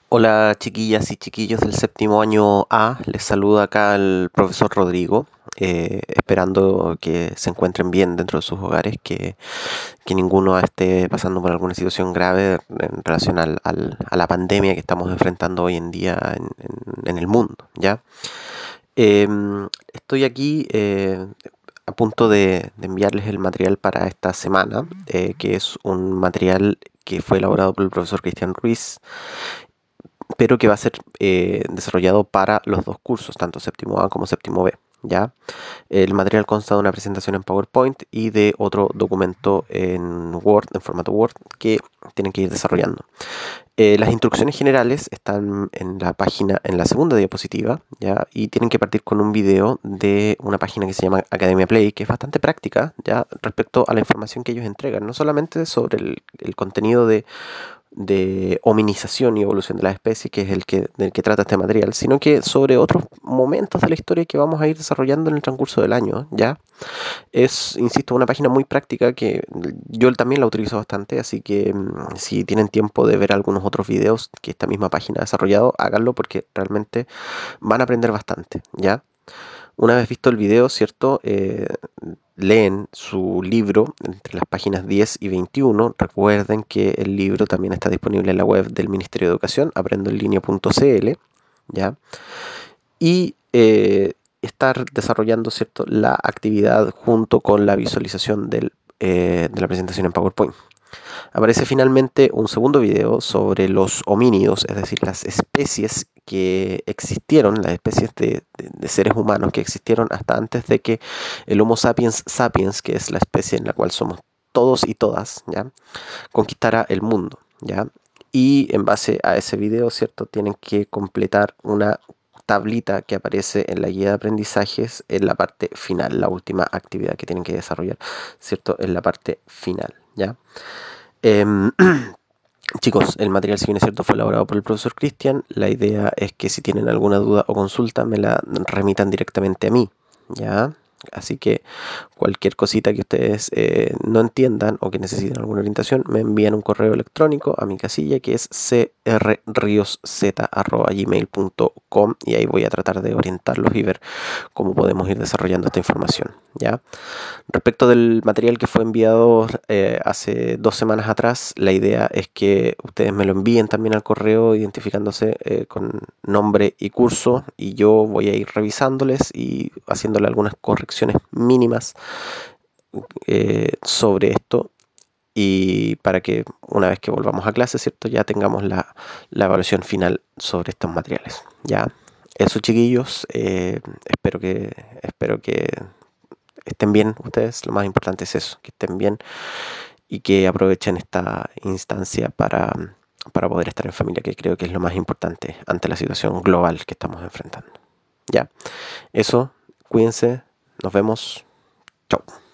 Hola chiquillas y chiquillos del séptimo año A, les saluda acá el profesor Rodrigo, esperando que se encuentren bien dentro de sus hogares, que ninguno esté pasando por alguna situación grave en relación a la pandemia que estamos enfrentando hoy en día en el mundo, ¿ya? Estoy aquí a punto de enviarles el material para esta semana, que es un material que fue elaborado por el profesor Cristian Ruiz, pero que va a ser desarrollado para los dos cursos, tanto séptimo A como séptimo B. ¿Ya? El material consta de una presentación en PowerPoint y de otro documento en Word, en formato Word, que tienen que ir desarrollando. Las instrucciones generales están en la página, en la segunda diapositiva, ¿ya? Y tienen que partir con un video de una página que se llama Academia Play, que es bastante práctica, ¿ya? Respecto a la información que ellos entregan, no solamente sobre el contenido de hominización y evolución de las especies, que es del que trata este material, sino que sobre otros momentos de la historia que vamos a ir desarrollando en el transcurso del año, ¿ya? Es, insisto, una página muy práctica que yo también la utilizo bastante, así que si tienen tiempo de ver algunos otros videos que esta misma página ha desarrollado, háganlo porque realmente van a aprender bastante, ¿ya? Una vez visto el video, ¿cierto? Leen su libro entre las páginas 10 y 21. Recuerden que el libro también está disponible en la web del Ministerio de Educación, aprendoenlinea.cl, ¿ya? Y estar desarrollando, ¿cierto?, la actividad junto con la visualización de la presentación en PowerPoint. Aparece finalmente un segundo video sobre los homínidos, es decir, las especies que existieron, las especies de seres humanos que existieron hasta antes de que el Homo sapiens sapiens, que es la especie en la cual somos todos y todas, ¿ya?, conquistara el mundo, ¿ya? Y en base a ese video, ¿cierto?, tienen que completar una tablita que aparece en la guía de aprendizajes en la parte final, la última actividad que tienen que desarrollar, ¿cierto?, en la parte final, ¿ya? Em, Chicos, el material, si bien es cierto, fue elaborado por el profesor Cristian. La idea es que si tienen alguna duda o consulta, me la remitan directamente a mí, ¿ya? Así que cualquier cosita que ustedes no entiendan o que necesiten alguna orientación, me envían un correo electrónico a mi casilla que es crriosz@gmail.com y ahí voy a tratar de orientarlos y ver cómo podemos ir desarrollando esta información, ¿ya? Respecto del material que fue enviado hace 2 semanas atrás, la idea es que ustedes me lo envíen también al correo identificándose con nombre y curso y yo voy a ir revisándoles y haciéndole algunas correcciones mínimas sobre esto y para que una vez que volvamos a clase, ¿cierto?, ya tengamos la evaluación final sobre estos materiales. Ya, eso chiquillos, espero que estén bien ustedes, lo más importante es eso, que estén bien y que aprovechen esta instancia para poder estar en familia, que creo que es lo más importante ante la situación global que estamos enfrentando. Ya, eso, cuídense, nos vemos, chao.